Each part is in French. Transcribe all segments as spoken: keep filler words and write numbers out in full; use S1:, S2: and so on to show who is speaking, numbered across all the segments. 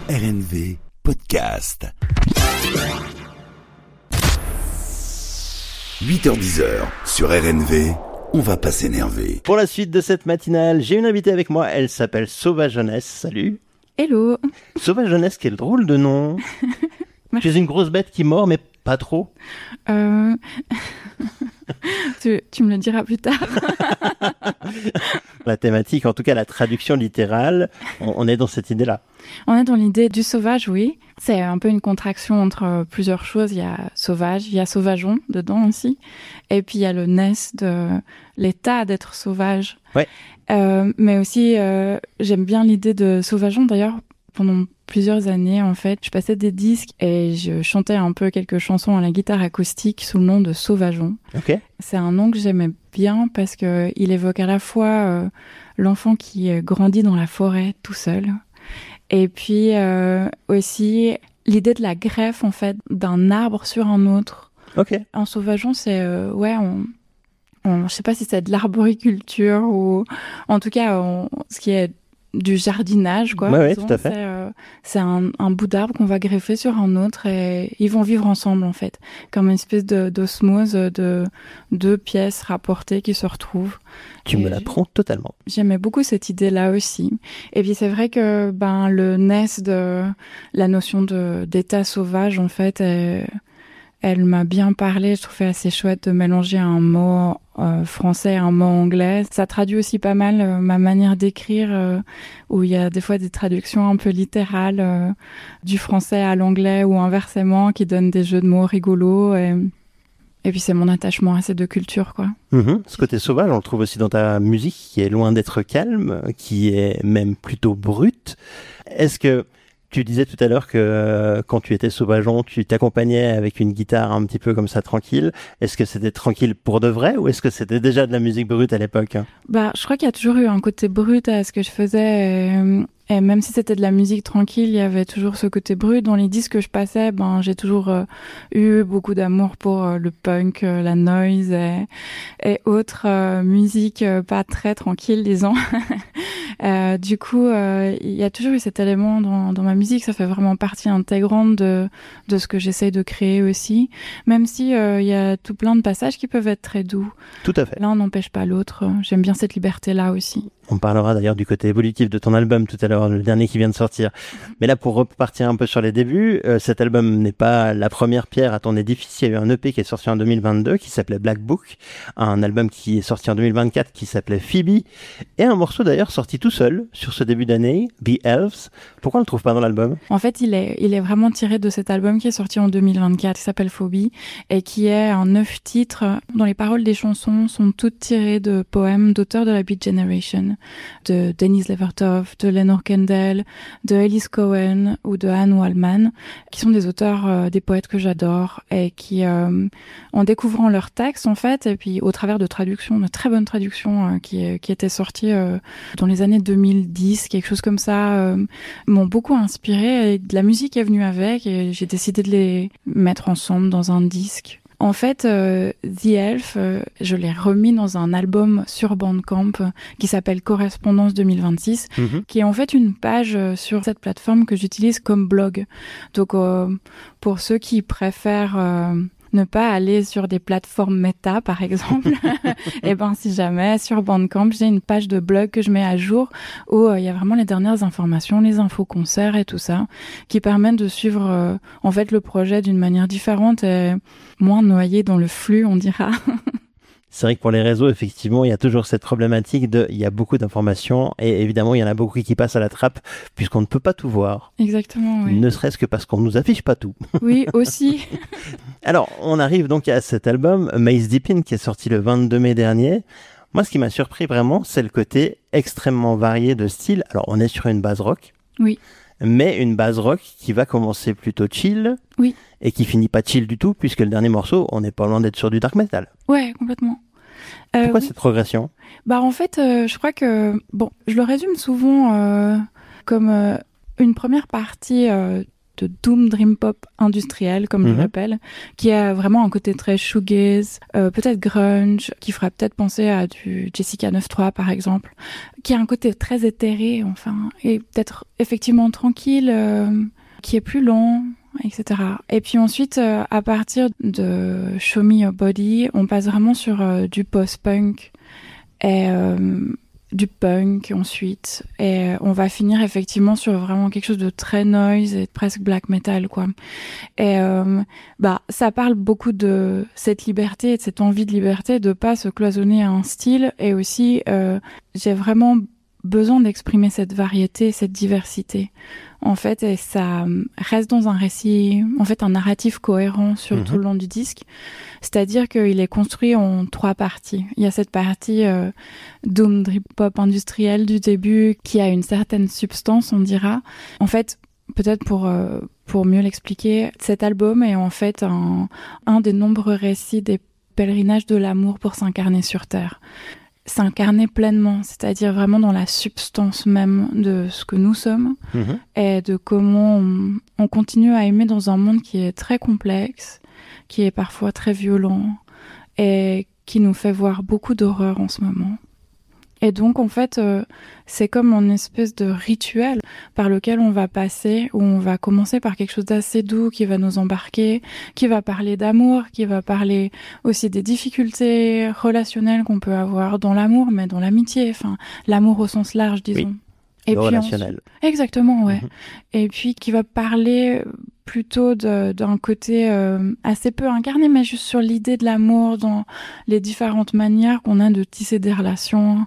S1: R N V Podcast. huit heures dix sur R N V, on va pas s'énerver.
S2: Pour la suite de cette matinale, j'ai une invitée avec moi, elle s'appelle Sauvage Jeunesse. Salut.
S3: Hello.
S2: Sauvage Jeunesse, quel drôle de nom. Tu es une grosse bête qui mord, mais pas trop.
S3: Euh... tu, tu me le diras plus tard.
S2: La thématique, en tout cas la traduction littérale, on, on est dans cette idée-là.
S3: On est dans l'idée du sauvage, oui. C'est un peu une contraction entre plusieurs choses. Il y a sauvage, il y a sauvageon dedans aussi. Et puis il y a le ness de l'état d'être sauvage.
S2: Ouais.
S3: Euh, mais aussi, euh, j'aime bien l'idée de sauvageon. D'ailleurs, pendant plusieurs années, en fait, je passais des disques et je chantais un peu quelques chansons à la guitare acoustique sous le nom de Sauvageon.
S2: Ok.
S3: C'est un nom que j'aimais bien parce que il évoque à la fois euh, l'enfant qui euh, grandit dans la forêt tout seul, et puis euh, aussi l'idée de la greffe en fait d'un arbre sur un autre.
S2: Ok.
S3: En Sauvageon, c'est euh, ouais, on, on, je sais pas si c'est de l'arboriculture ou en tout cas on, ce qui est du jardinage, quoi.
S2: Ouais, ouais,
S3: Disons,
S2: tout à fait.
S3: C'est, euh, c'est un, un bout d'arbre qu'on va greffer sur un autre et ils vont vivre ensemble, en fait. Comme une espèce de, d'osmose de deux pièces rapportées qui se retrouvent.
S2: Tu
S3: et
S2: me l'apprends totalement.
S3: J'aimais beaucoup cette idée-là aussi. Et puis c'est vrai que, ben, le ness de la notion de, d'état sauvage, en fait, est, elle m'a bien parlé. Je trouvais assez chouette de mélanger un mot euh, français et un mot anglais. Ça traduit aussi pas mal euh, ma manière d'écrire, euh, où il y a des fois des traductions un peu littérales euh, du français à l'anglais ou inversement, qui donnent des jeux de mots rigolos. Et, et puis c'est mon attachement à ces deux cultures, quoi.
S2: Mm-hmm. Ce côté sauvage, on le trouve aussi dans ta musique, qui est loin d'être calme, qui est même plutôt brute. Est-ce que tu disais tout à l'heure que euh, quand tu étais sauvageon, tu t'accompagnais avec une guitare un petit peu comme ça tranquille. Est-ce que c'était tranquille pour de vrai ou est-ce que c'était déjà de la musique brute à l'époque?
S3: Bah, je crois qu'il y a toujours eu un côté brut à ce que je faisais. Et, et même si c'était de la musique tranquille, il y avait toujours ce côté brut. Dans les disques que je passais, ben, j'ai toujours euh, eu beaucoup d'amour pour euh, le punk, euh, la noise et, et autres euh, musiques euh, pas très tranquilles, disons. euh, du coup, euh, il y a toujours eu cet élément dans, dans ma musique. Ça fait vraiment partie intégrante de, de ce que j'essaye de créer aussi. Même si euh, il y a tout plein de passages qui peuvent être très doux.
S2: Tout à fait.
S3: L'un n'empêche pas l'autre. J'aime bien cette liberté-là aussi.
S2: On parlera d'ailleurs du côté évolutif de ton album tout à l'heure, le dernier qui vient de sortir. Mais là, pour repartir un peu sur les débuts, euh, cet album n'est pas la première pierre à ton édifice. Il y a eu un E P qui est sorti en deux mille vingt-deux qui s'appelait Black Book, un album qui est sorti en deux mille vingt-quatre qui s'appelait Phoebe, et un morceau d'ailleurs sorti tout seul sur ce début d'année, The Elves. Pourquoi on le trouve pas dans l'album?
S3: En fait, il est, il est vraiment tiré de cet album qui est sorti en deux mille vingt-quatre, qui s'appelle Phobie, et qui est un neuf titres dont les paroles des chansons sont toutes tirées de poèmes d'auteurs de la Beat Generation, de Denise Levertov, de Lenore Kendall, de Ellis Cohen ou de Anne Wallman, qui sont des auteurs, euh, des poètes que j'adore et qui, euh, en découvrant leurs textes, en fait, et puis au travers de traductions, de très bonnes traductions euh, qui, qui étaient sorties euh, dans les années deux mille dix, quelque chose comme ça, euh, m'ont beaucoup inspiré et de la musique est venue avec et j'ai décidé de les mettre ensemble dans un disque. En fait, euh, The Elf, euh, je l'ai remis dans un album sur Bandcamp euh, qui s'appelle Correspondance deux mille vingt-six, mm-hmm. qui est en fait une page euh, sur cette plateforme que j'utilise comme blog. Donc, euh, pour ceux qui préfèrent euh, ne pas aller sur des plateformes méta, par exemple, et ben si jamais sur Bandcamp, j'ai une page de blog que je mets à jour où il euh, y a vraiment les dernières informations, les infos concerts et tout ça, qui permettent de suivre euh, en fait le projet d'une manière différente et moins noyé dans le flux, on dira.
S2: C'est vrai que pour les réseaux, effectivement, il y a toujours cette problématique de, il y a beaucoup d'informations et évidemment, il y en a beaucoup qui passent à la trappe puisqu'on ne peut pas tout voir.
S3: Exactement, oui.
S2: Ne serait-ce que parce qu'on nous affiche pas tout.
S3: Oui, aussi.
S2: Alors, on arrive donc à cet album, Maze Deep In, qui est sorti le vingt-deux mai dernier. Moi, ce qui m'a surpris vraiment, c'est le côté extrêmement varié de style. Alors, on est sur une base rock.
S3: Oui.
S2: Mais une base rock qui va commencer plutôt chill.
S3: Oui.
S2: Et qui finit pas chill du tout, puisque le dernier morceau, on n'est pas loin d'être sur du dark metal.
S3: Ouais, complètement. Euh,
S2: Pourquoi
S3: oui.
S2: cette progression?
S3: Bah en fait, euh, je crois que bon, je le résume souvent euh, comme euh, une première partie euh, de doom dream pop industriel, comme mm-hmm. je l'appelle, qui a vraiment un côté très shoegaze, euh, peut-être grunge, qui ferait peut-être penser à du Jessica neuf trois par exemple, qui a un côté très éthéré, enfin, et peut-être effectivement tranquille, euh, qui est plus lent, et cetera. Et puis ensuite, euh, à partir de Show Me Your Body, on passe vraiment sur euh, du post-punk et euh, du punk ensuite. Et on va finir effectivement sur vraiment quelque chose de très noise et presque black metal, quoi. Et euh, bah, ça parle beaucoup de cette liberté, de cette envie de liberté, de pas se cloisonner à un style. Et aussi, euh, j'ai vraiment besoin d'exprimer cette variété, cette diversité. En fait, et ça reste dans un récit, en fait, un narratif cohérent sur mmh. tout le long du disque. C'est-à-dire qu'il est construit en trois parties. Il y a cette partie euh, doom dream pop industrielle du début qui a une certaine substance, on dira. En fait, peut-être pour euh, pour mieux l'expliquer, cet album est en fait un un des nombreux récits des pèlerinages de l'amour pour s'incarner sur Terre. S'incarner pleinement, c'est-à-dire vraiment dans la substance même de ce que nous sommes mmh. et de comment on, on continue à aimer dans un monde qui est très complexe, qui est parfois très violent et qui nous fait voir beaucoup d'horreur en ce moment. Et donc, en fait, euh, c'est comme une espèce de rituel par lequel on va passer, où on va commencer par quelque chose d'assez doux qui va nous embarquer, qui va parler d'amour, qui va parler aussi des difficultés relationnelles qu'on peut avoir dans l'amour, mais dans l'amitié, enfin, l'amour au sens large, disons.
S2: Oui.
S3: Et
S2: le
S3: puis
S2: relationnel.
S3: On... Exactement, ouais.
S2: Mm-hmm.
S3: Et puis qui va parler plutôt de, d'un côté euh, assez peu incarné, mais juste sur l'idée de l'amour, dans les différentes manières qu'on a de tisser des relations,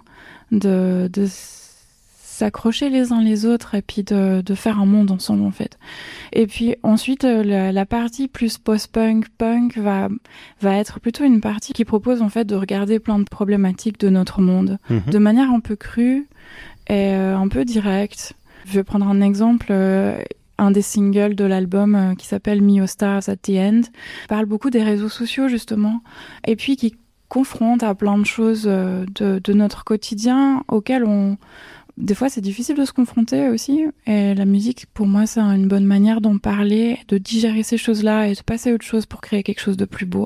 S3: de, de s'accrocher les uns les autres et puis de, de faire un monde ensemble, en fait. Et puis ensuite, la, la partie plus post-punk, punk, va, va être plutôt une partie qui propose en fait de regarder plein de problématiques de notre monde, mm-hmm. de manière un peu crue et euh, un peu directe. Je vais prendre un exemple... Euh, un des singles de l'album euh, qui s'appelle Me Your Stars at the End parle beaucoup des réseaux sociaux justement et puis qui confronte à plein de choses euh, de, de notre quotidien auxquelles on des fois c'est difficile de se confronter aussi et la musique pour moi c'est une bonne manière d'en parler, de digérer ces choses-là et de passer à autre chose pour créer quelque chose de plus beau.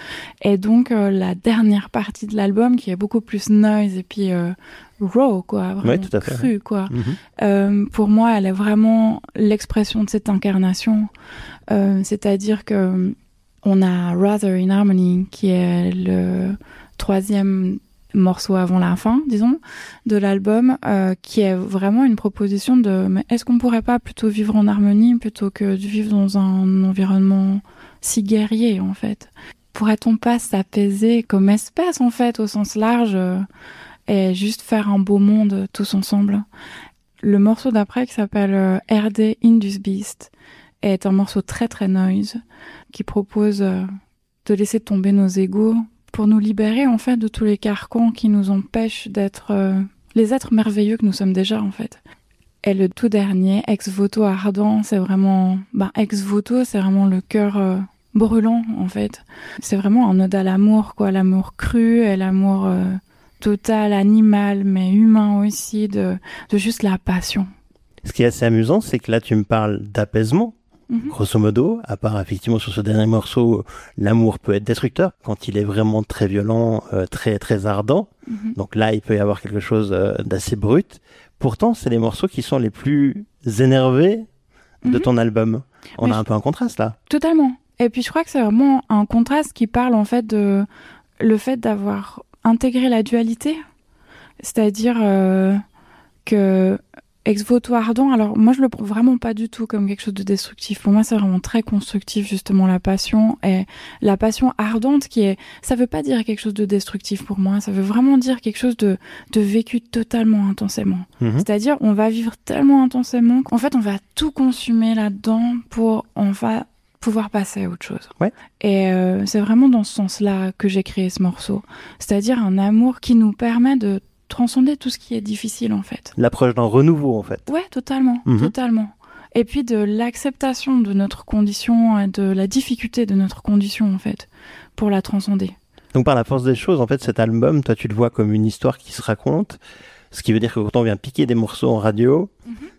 S3: Et donc euh, la dernière partie de l'album qui est beaucoup plus noise et puis euh, raw quoi, vraiment
S2: ouais, tout à fait,
S3: cru
S2: ouais.
S3: quoi.
S2: Mm-hmm.
S3: Euh, pour moi, elle est vraiment l'expression de cette incarnation. Euh, c'est-à-dire que on a Rather in Harmony qui est le troisième morceau avant la fin, disons, de l'album, euh, qui est vraiment une proposition de mais est-ce qu'on pourrait pas plutôt vivre en harmonie plutôt que de vivre dans un environnement si guerrier en fait? Pourrait-on pas s'apaiser comme espèce en fait au sens large euh, et juste faire un beau monde tous ensemble? Le morceau d'après qui s'appelle euh, R D Indus Beast est un morceau très très noise qui propose euh, de laisser tomber nos égos pour nous libérer en fait de tous les carcans qui nous empêchent d'être euh, les êtres merveilleux que nous sommes déjà en fait. Et le tout dernier, Ex Voto Ardent, c'est vraiment... Bah, Ex Voto, c'est vraiment le cœur euh, brûlant en fait. C'est vraiment un ode à l'amour, quoi, l'amour cru et l'amour euh, total, animal, mais humain aussi, de, de juste la passion.
S2: Ce qui est assez amusant, c'est que là tu me parles d'apaisement.
S3: Mm-hmm.
S2: Grosso modo, à part effectivement sur ce dernier morceau, l'amour peut être destructeur quand il est vraiment très violent, euh, très très ardent. Mm-hmm. Donc là, il peut y avoir quelque chose euh, d'assez brut. Pourtant, c'est les morceaux qui sont les plus énervés de mm-hmm. ton album. On Mais a un peu un contraste là.
S3: Totalement. Et puis je crois que c'est vraiment un contraste qui parle en fait de le fait d'avoir intégré la dualité, c'est-à-dire euh, que Ex Voto Ardent, alors moi je le prends vraiment pas du tout comme quelque chose de destructif. Pour moi c'est vraiment très constructif justement la passion, et la passion ardente qui est, ça veut pas dire quelque chose de destructif pour moi, ça veut vraiment dire quelque chose de, de vécu totalement intensément. Mmh. C'est-à-dire on va vivre tellement intensément qu'en fait on va tout consumer là-dedans pour on va pouvoir passer à autre chose.
S2: Ouais.
S3: Et euh, c'est vraiment dans ce sens-là que j'ai créé ce morceau. C'est-à-dire un amour qui nous permet de transcender tout ce qui est difficile en fait.
S2: L'approche d'un renouveau en fait.
S3: Ouais, totalement, mmh. totalement. Et puis de l'acceptation de notre condition et de la difficulté de notre condition en fait, pour la transcender.
S2: Donc par la force des choses, en fait, cet album, toi tu le vois comme une histoire qui se raconte, ce qui veut dire que quand on vient piquer des morceaux en radio, mmh.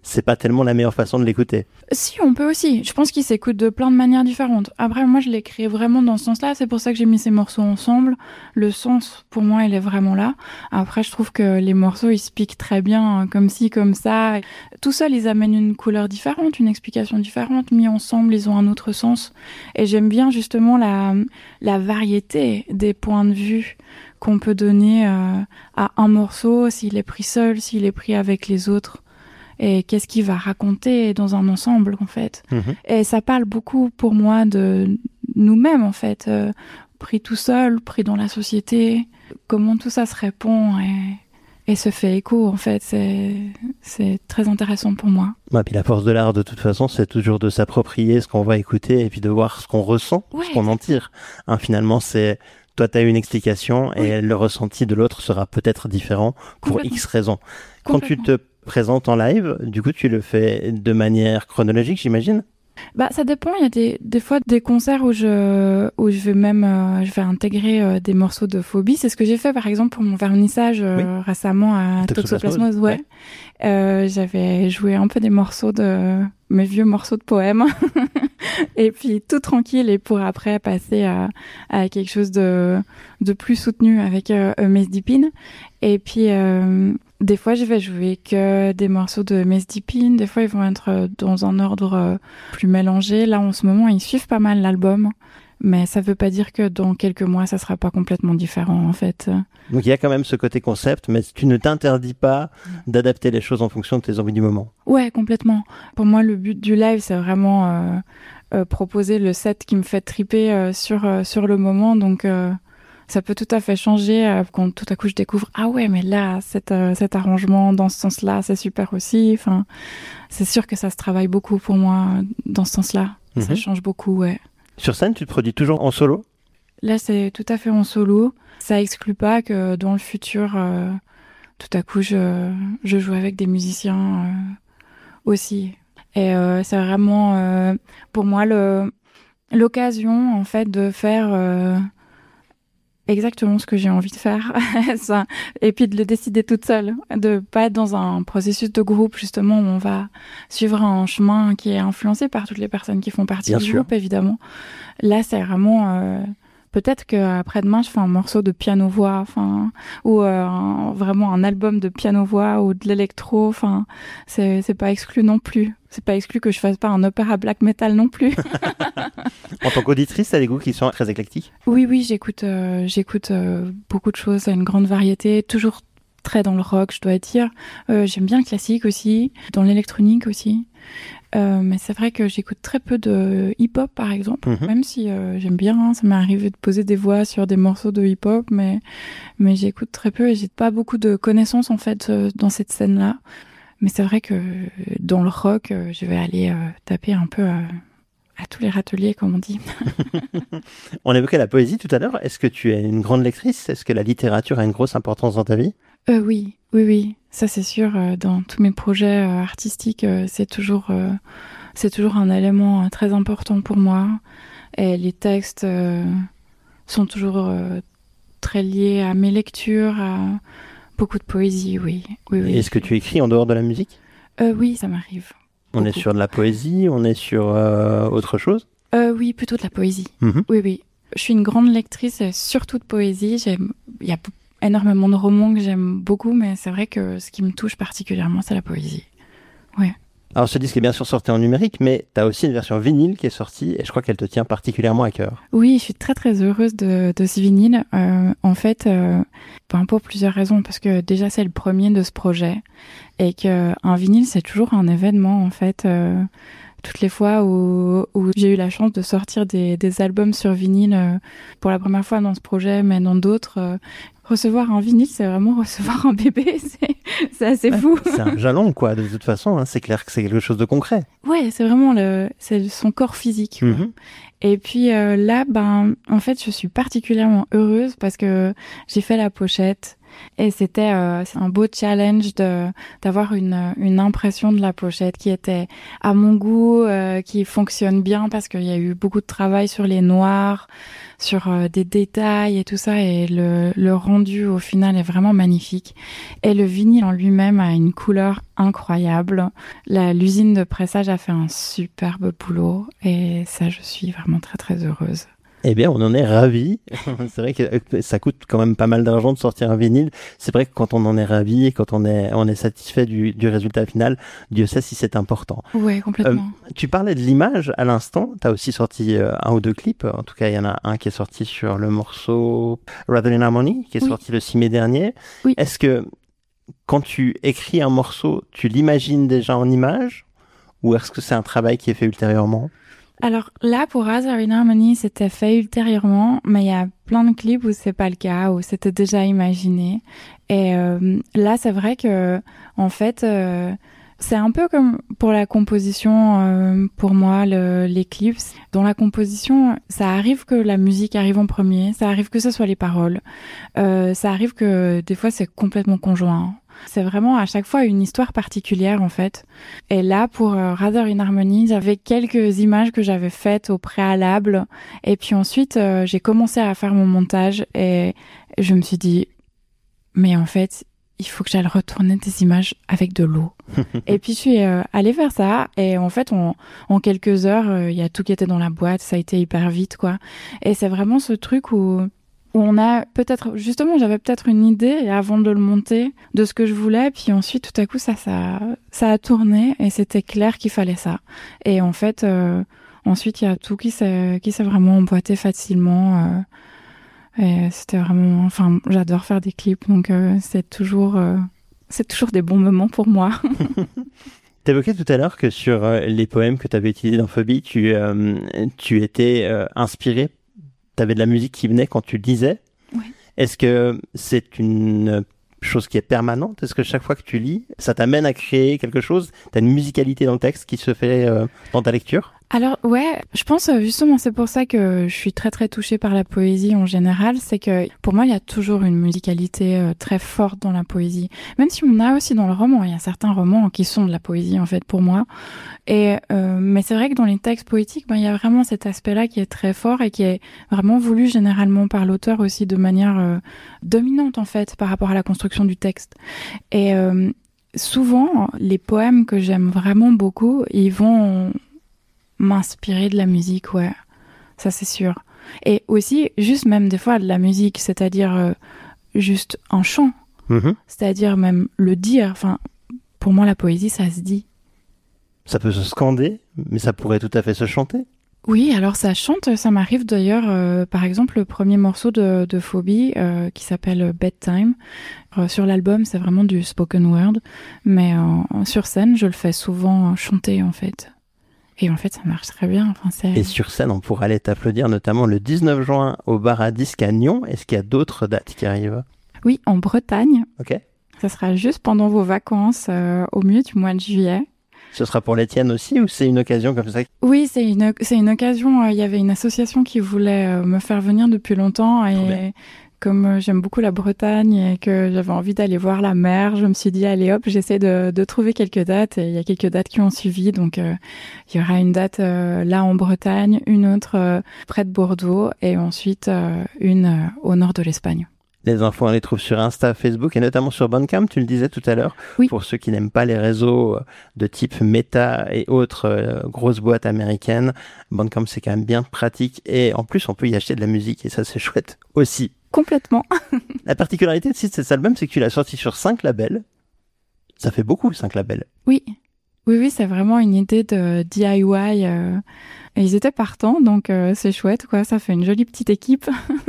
S2: c'est pas tellement la meilleure façon de l'écouter.
S3: Si, on peut aussi. Je pense qu'il s'écoute de plein de manières différentes. Après, moi, je l'ai créé vraiment dans ce sens-là. C'est pour ça que j'ai mis ces morceaux ensemble. Le sens, pour moi, il est vraiment là. Après, je trouve que les morceaux, ils se piquent très bien, comme ci, comme ça. Tout seul, ils amènent une couleur différente, une explication différente. Mis ensemble, ils ont un autre sens. Et j'aime bien, justement, la, la variété des points de vue qu'on peut donner euh, à un morceau, s'il est pris seul, s'il est pris avec les autres. Et qu'est-ce qu'il va raconter dans un ensemble, en fait. Mmh. Et ça parle beaucoup, pour moi, de nous-mêmes, en fait. Euh, pris tout seul, pris dans la société. Comment tout ça se répond et, et se fait écho, en fait. C'est, c'est très intéressant pour moi.
S2: Ouais, puis la force de l'art, de toute façon, c'est toujours de s'approprier ce qu'on va écouter et puis de voir ce qu'on ressent, ouais. ce qu'on en tire. Hein, finalement, c'est... Toi, tu as une explication et oui. le ressenti de l'autre sera peut-être différent pour X raisons. Quand tu te présentes en live, du coup, tu le fais de manière chronologique, j'imagine ?
S3: Bah, ça dépend. Il y a des, des fois des concerts où je, où je vais même, euh, je vais intégrer euh, des morceaux de Phobie. C'est ce que j'ai fait, par exemple, pour mon vernissage euh, oui. récemment à Toxoplasmose. Ouais. ouais. Euh, j'avais joué un peu des morceaux de, mes vieux morceaux de poèmes. Et puis, tout tranquille. Et pour après passer à, à quelque chose de, de plus soutenu avec euh, Mess Deepin. Et puis, euh, des fois, je vais jouer que des morceaux de Mess Deepin. Des fois, ils vont être dans un ordre plus mélangé. Là, en ce moment, ils suivent pas mal l'album. Mais ça veut pas dire que dans quelques mois, ça sera pas complètement différent, en fait.
S2: Donc, il y a quand même ce côté concept, mais tu ne t'interdis pas d'adapter les choses en fonction de tes envies du moment.
S3: Ouais, complètement. Pour moi, le but du live, c'est vraiment euh, euh, proposer le set qui me fait triper euh, sur, euh, sur le moment. Donc... Euh, ça peut tout à fait changer euh, quand tout à coup je découvre ah ouais mais là cet, euh, cet arrangement dans ce sens-là c'est super aussi. Enfin, c'est sûr que ça se travaille beaucoup pour moi dans ce sens-là. Mm-hmm. Ça change beaucoup, ouais.
S2: Sur scène, tu te produis toujours en solo ?
S3: Là, c'est tout à fait en solo. Ça exclut pas que dans le futur, euh, tout à coup, je, je joue avec des musiciens euh, aussi. Et euh, c'est vraiment euh, pour moi le, l'occasion en fait de faire euh, exactement ce que j'ai envie de faire ça, et puis de le décider toute seule, de pas être dans un processus de groupe justement où on va suivre un chemin qui est influencé par toutes les personnes qui font partie Bien du sûr. Groupe évidemment. Là c'est vraiment euh, peut-être qu'après-demain je fais un morceau de piano-voix, enfin, ou euh, un, vraiment un album de piano-voix ou de l'électro, enfin c'est, c'est pas exclu non plus. C'est pas exclu que je fasse pas un opéra black metal non plus.
S2: En tant qu'auditrice, t'as des goûts qui sont très éclectiques ?
S3: Oui, oui, j'écoute, euh, j'écoute euh, beaucoup de choses, une grande variété, toujours très dans le rock, je dois dire. Euh, j'aime bien le classique aussi, dans l'électronique aussi. Euh, mais c'est vrai que j'écoute très peu de hip-hop, par exemple, mm-hmm. même si euh, j'aime bien. Hein, ça m'est arrivé de poser des voix sur des morceaux de hip-hop, mais, mais j'écoute très peu et j'ai pas beaucoup de connaissances, en fait, euh, dans cette scène-là. Mais c'est vrai que dans le rock, euh, je vais aller euh, taper un peu euh, à tous les râteliers, comme on dit.
S2: On évoquait la poésie tout à l'heure. Est-ce que tu es une grande lectrice ? Est-ce que la littérature a une grosse importance dans ta vie ?
S3: euh, Oui, oui, oui. Ça, c'est sûr. Euh, dans tous mes projets euh, artistiques, euh, c'est toujours, euh, c'est toujours un élément euh, très important pour moi. Et les textes euh, sont toujours euh, très liés à mes lectures, à beaucoup de poésie, oui. oui, oui.
S2: Et est-ce que tu écris en dehors de la musique ?
S3: euh, Oui, ça m'arrive.
S2: On beaucoup. Est sur de la poésie, on est sur euh, autre chose ?
S3: euh, Oui, plutôt de la poésie. Mm-hmm. Oui, oui. Je suis une grande lectrice, surtout de poésie. J'aime... Il y a énormément de romans que j'aime beaucoup, mais c'est vrai que ce qui me touche particulièrement, c'est la poésie. Ouais.
S2: Alors ce disque est bien sûr sorti en numérique, mais tu as aussi une version vinyle qui est sortie et je crois qu'elle te tient particulièrement à cœur.
S3: Oui, je suis très très heureuse de, de ce vinyle. Euh, en fait, euh, ben pour plusieurs raisons, parce que déjà c'est le premier de ce projet et qu'un vinyle c'est toujours un événement en fait. Euh, toutes les fois où, où j'ai eu la chance de sortir des, des albums sur vinyle euh, pour la première fois dans ce projet, mais dans d'autres, euh, recevoir un vinyle, c'est vraiment recevoir un bébé, c'est, c'est assez ouais, fou.
S2: C'est un jalon, quoi, de toute façon, hein, c'est clair que c'est quelque chose de concret.
S3: Ouais, c'est vraiment le, c'est son corps physique. Mm-hmm. Et puis euh, là, ben, en fait, je suis particulièrement heureuse parce que j'ai fait la pochette Et c'était euh, un beau challenge de d'avoir une une impression de la pochette qui était à mon goût, euh, qui fonctionne bien parce qu'il y a eu beaucoup de travail sur les noirs, sur euh, des détails et tout ça, et le le rendu au final est vraiment magnifique. Et le vinyle en lui-même a une couleur incroyable. La l'usine de pressage a fait un superbe boulot et ça, je suis vraiment très très heureuse.
S2: Eh bien, on en est ravis. C'est vrai que ça coûte quand même pas mal d'argent de sortir un vinyle. C'est vrai que quand on en est ravi et quand on est, on est satisfait du, du résultat final, Dieu sait si c'est important.
S3: Ouais, complètement.
S2: Euh, tu parlais de l'image à l'instant. Tu as aussi sorti euh, un ou deux clips. En tout cas, il y en a un qui est sorti sur le morceau Rather in Harmony, qui est oui. sorti le six mai dernier.
S3: Oui.
S2: Est-ce que quand tu écris un morceau, tu l'imagines déjà en image ou est-ce que c'est un travail qui est fait ultérieurement ?
S3: Alors là, pour Rather in Harmony, c'était fait ultérieurement, mais il y a plein de clips où c'est pas le cas, où c'était déjà imaginé. Et euh, là, c'est vrai que, en fait, euh, c'est un peu comme pour la composition, euh, pour moi, le, les clips. Dans la composition, ça arrive que la musique arrive en premier, ça arrive que ce soit les paroles, euh, ça arrive que des fois c'est complètement conjoint. C'est vraiment à chaque fois une histoire particulière en fait. Et là pour euh, Rather in Harmony, j'avais quelques images que j'avais faites au préalable et puis ensuite euh, j'ai commencé à faire mon montage et je me suis dit mais en fait il faut que j'aille retourner des images avec de l'eau. Et puis je suis euh, allée vers ça et en fait on, en quelques heures il euh, y a tout qui était dans la boîte, ça a été hyper vite quoi. Et c'est vraiment ce truc où où on a peut-être, justement, j'avais peut-être une idée avant de le monter de ce que je voulais, puis ensuite, tout à coup, ça, ça, ça a tourné et c'était clair qu'il fallait ça. Et en fait, euh, ensuite, il y a tout qui s'est, qui s'est vraiment emboîté facilement. Euh, et c'était vraiment, enfin, j'adore faire des clips, donc euh, c'est toujours, euh, c'est toujours des bons moments pour moi.
S2: T'évoquais tout à l'heure que sur euh, les poèmes que tu avais utilisés dans Phobie, tu, euh, tu étais euh, inspiré. T'avais de la musique qui venait quand tu lisais.
S3: Oui.
S2: Est-ce que c'est une chose qui est permanente ? Est-ce que chaque fois que tu lis, ça t'amène à créer quelque chose ? T'as une musicalité dans le texte qui se fait euh, dans ta lecture ?
S3: Alors ouais, je pense justement c'est pour ça que je suis très très touchée par la poésie en général, c'est que pour moi il y a toujours une musicalité euh, très forte dans la poésie. Même si on a aussi dans le roman, il y a certains romans qui sont de la poésie en fait pour moi. Et euh, mais c'est vrai que dans les textes poétiques, ben il y a vraiment cet aspect-là qui est très fort et qui est vraiment voulu généralement par l'auteur aussi de manière euh, dominante en fait par rapport à la construction du texte. Et euh, souvent les poèmes que j'aime vraiment beaucoup, ils vont m'inspirer de la musique, ouais, ça c'est sûr. Et aussi, juste même des fois de la musique, c'est-à-dire euh, juste un chant,
S2: mmh.
S3: c'est-à-dire même le dire. Enfin, pour moi, la poésie, ça se dit.
S2: Ça peut se scander, mais ça pourrait tout à fait se chanter.
S3: Oui, alors ça chante, ça m'arrive d'ailleurs, euh, par exemple, le premier morceau de, de Phobie, euh, qui s'appelle Bedtime. Euh, sur l'album, c'est vraiment du spoken word, mais euh, sur scène, je le fais souvent chanter, en fait. Et en fait, ça marche très bien. Enfin, c'est...
S2: Et sur scène, on pourra aller t'applaudir, notamment le dix-neuf juin au Bar à Disques à Nyon. Est-ce qu'il y a d'autres dates qui arrivent ?
S3: Oui, en Bretagne.
S2: Ok.
S3: Ça sera juste pendant vos vacances, euh, au milieu du mois de juillet.
S2: Ce sera pour les tiennes aussi ou c'est une occasion comme ça ?
S3: Oui, c'est une, c'est une occasion. Il y avait une association qui voulait me faire venir depuis longtemps et comme j'aime beaucoup la Bretagne et que j'avais envie d'aller voir la mer, je me suis dit allez hop, j'essaie de, de trouver quelques dates et il y a quelques dates qui ont suivi. Donc euh, il y aura une date euh, là en Bretagne, une autre euh, près de Bordeaux et ensuite euh, une euh, au nord de l'Espagne.
S2: Les infos, on les trouve sur Insta, Facebook et notamment sur Bandcamp, tu le disais tout à l'heure.
S3: Oui.
S2: Pour ceux qui n'aiment pas les réseaux de type Meta et autres euh, grosses boîtes américaines, Bandcamp c'est quand même bien pratique et en plus on peut y acheter de la musique et ça c'est chouette aussi.
S3: Complètement.
S2: La particularité de cet album, c'est que tu l'as sorti sur cinq labels. Ça fait beaucoup, cinq labels.
S3: Oui. Oui, oui, c'est vraiment une idée de D I Y. Euh, et ils étaient partants, donc euh, c'est chouette, quoi. Ça fait une jolie petite équipe.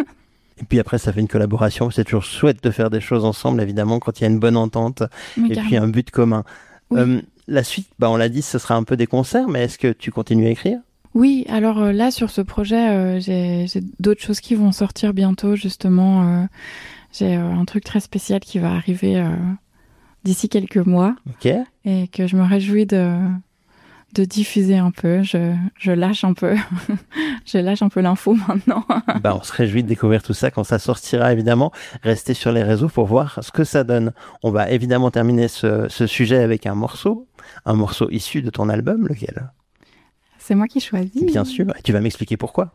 S2: Et puis après, ça fait une collaboration. C'est toujours chouette de faire des choses ensemble, évidemment, quand il y a une bonne entente
S3: oui,
S2: et
S3: carrément.
S2: puis un but commun.
S3: Oui.
S2: Euh, la suite, bah, on l'a dit, ce sera un peu des concerts, mais est-ce que tu continues à écrire ?
S3: Oui, alors euh, là, sur ce projet, euh, j'ai, j'ai d'autres choses qui vont sortir bientôt, justement. Euh, j'ai euh, un truc très spécial qui va arriver euh, d'ici quelques mois.
S2: Ok.
S3: Et que je me réjouis de, de diffuser un peu. Je, je lâche un peu. je lâche un peu l'info maintenant.
S2: Bah, on se réjouit de découvrir tout ça quand ça sortira, évidemment. Restez sur les réseaux pour voir ce que ça donne. On va évidemment terminer ce, ce sujet avec un morceau, un morceau issu de ton album, lequel ?
S3: C'est moi qui choisis.
S2: Bien sûr. Et tu vas m'expliquer pourquoi.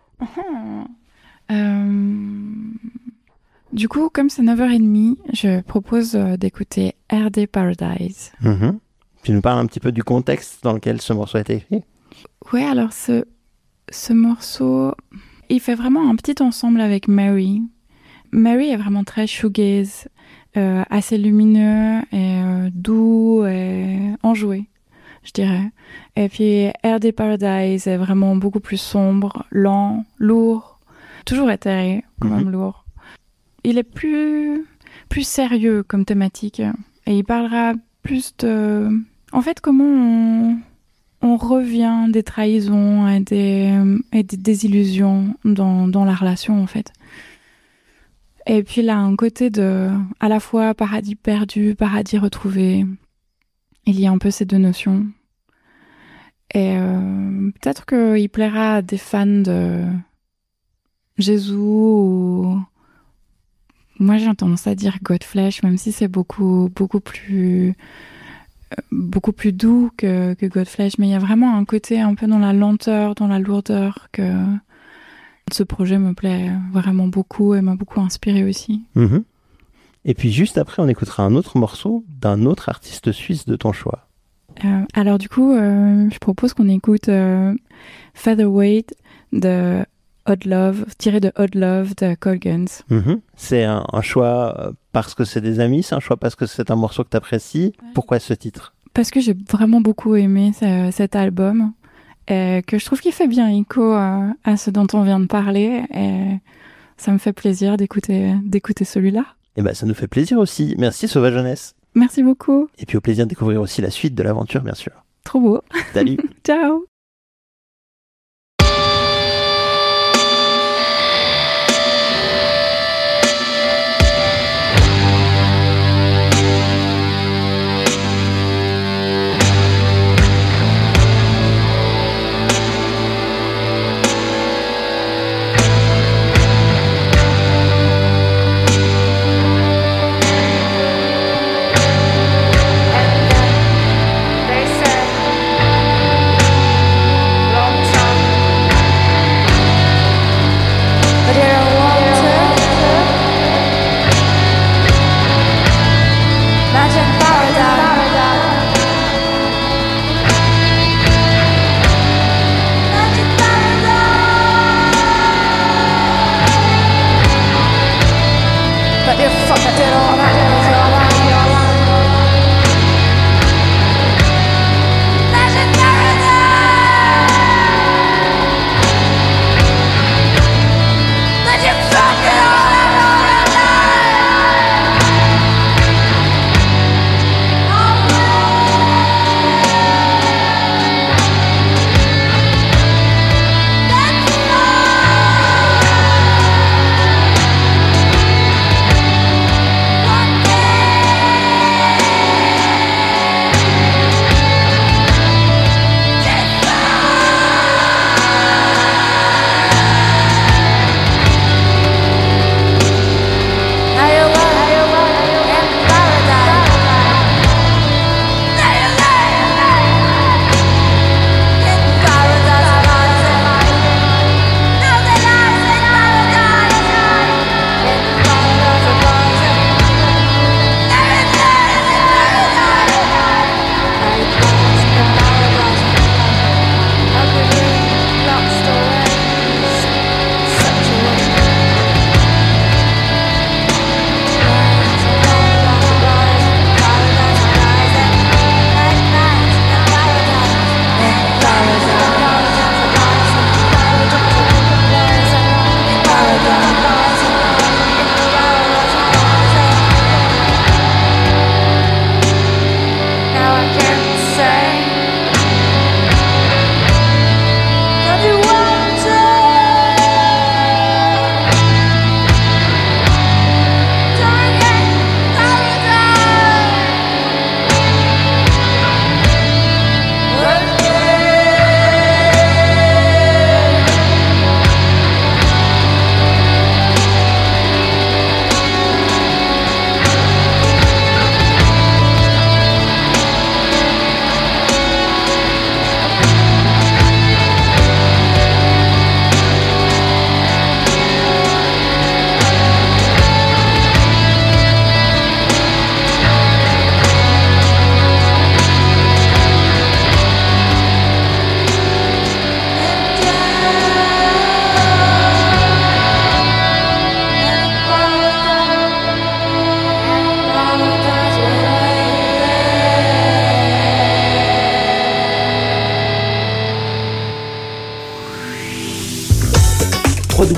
S3: Euh... Du coup, comme c'est neuf heures trente, je propose d'écouter R D Paradise.
S2: Mm-hmm. Tu nous parles un petit peu du contexte dans lequel ce morceau a été écrit ?
S3: Ouais, alors ce, ce morceau, il fait vraiment un petit ensemble avec Mary. Mary est vraiment très shoegaze, euh, assez lumineux et euh, doux et enjoué, je dirais. Et puis R D Paradise est vraiment beaucoup plus sombre, lent, lourd, toujours éthéré, quand même mm-hmm. lourd. Il est plus, plus sérieux comme thématique et il parlera plus de... En fait, comment on, on revient des trahisons et des, et des désillusions dans, dans la relation, en fait. Et puis là, un côté de, à la fois paradis perdu, paradis retrouvé. Il y a un peu ces deux notions. Et euh, peut-être qu'il plaira à des fans de Jésus ou... Moi, j'ai tendance à dire Godflesh, même si c'est beaucoup, beaucoup plus... beaucoup plus doux que, que Godflesh, mais il y a vraiment un côté un peu dans la lenteur, dans la lourdeur que ce projet me plaît vraiment beaucoup et m'a beaucoup inspiré aussi.
S2: Mmh. Et puis juste après, on écoutera un autre morceau d'un autre artiste suisse de ton choix.
S3: Euh, alors du coup, euh, je propose qu'on écoute euh, Featherweight de Odd Love, tiré de Odd Love de Colgans.
S2: Mmh. C'est un, un choix parce que c'est des amis, c'est un choix parce que c'est un morceau que tu apprécies. Pourquoi ce titre ?
S3: Parce que j'ai vraiment beaucoup aimé ce, cet album, et que je trouve qu'il fait bien écho à, à ce dont on vient de parler, et ça me fait plaisir d'écouter, d'écouter celui-là.
S2: Et ben, ça nous fait plaisir aussi. Merci Sauvage Jeunesse.
S3: Merci beaucoup.
S2: Et puis au plaisir de découvrir aussi la suite de l'aventure, bien sûr.
S3: Trop beau.
S2: Salut.
S3: Ciao.
S4: And then they said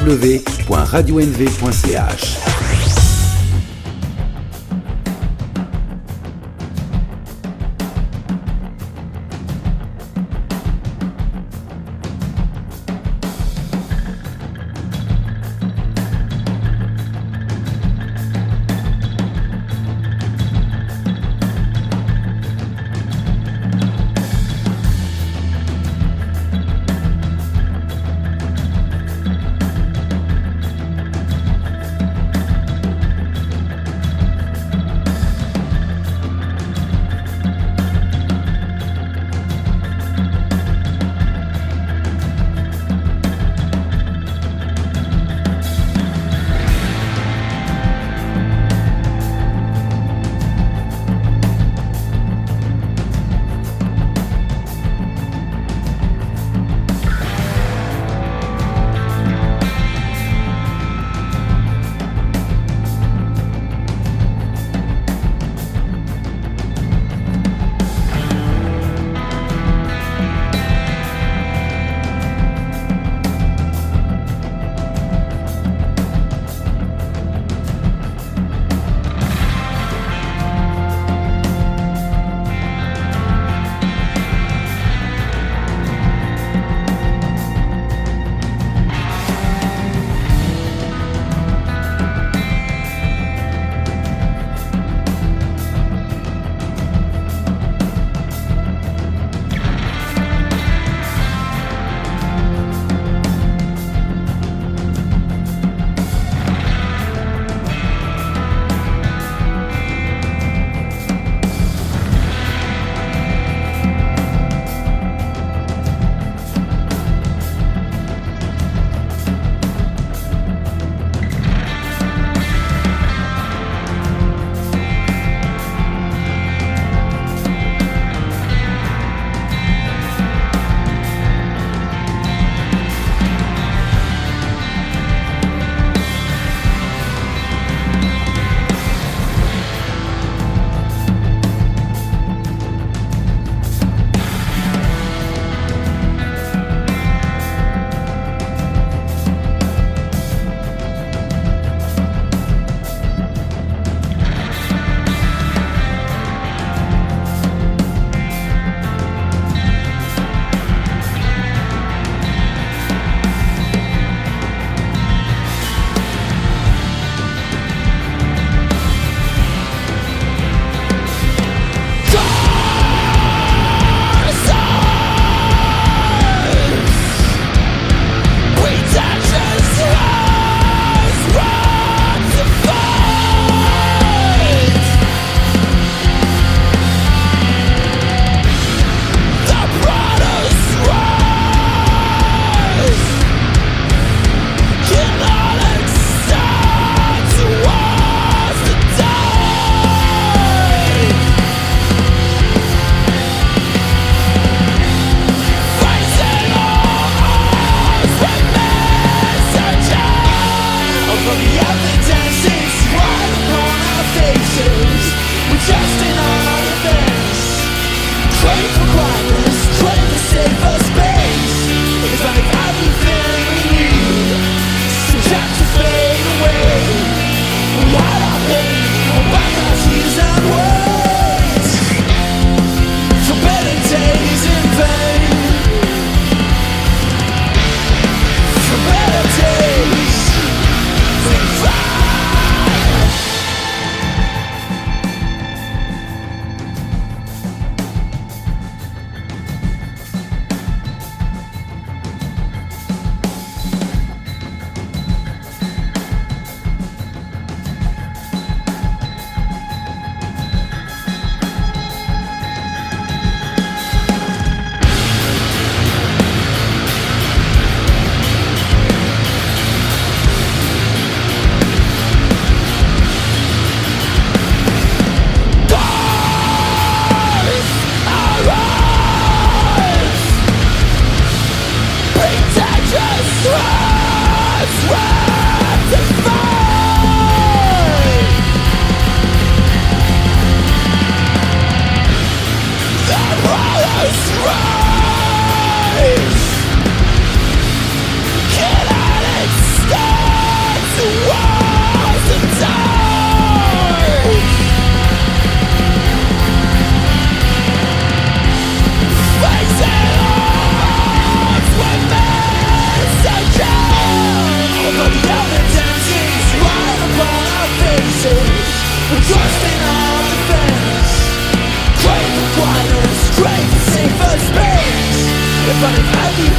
S1: w point radio n v point c h.
S4: If I'm happy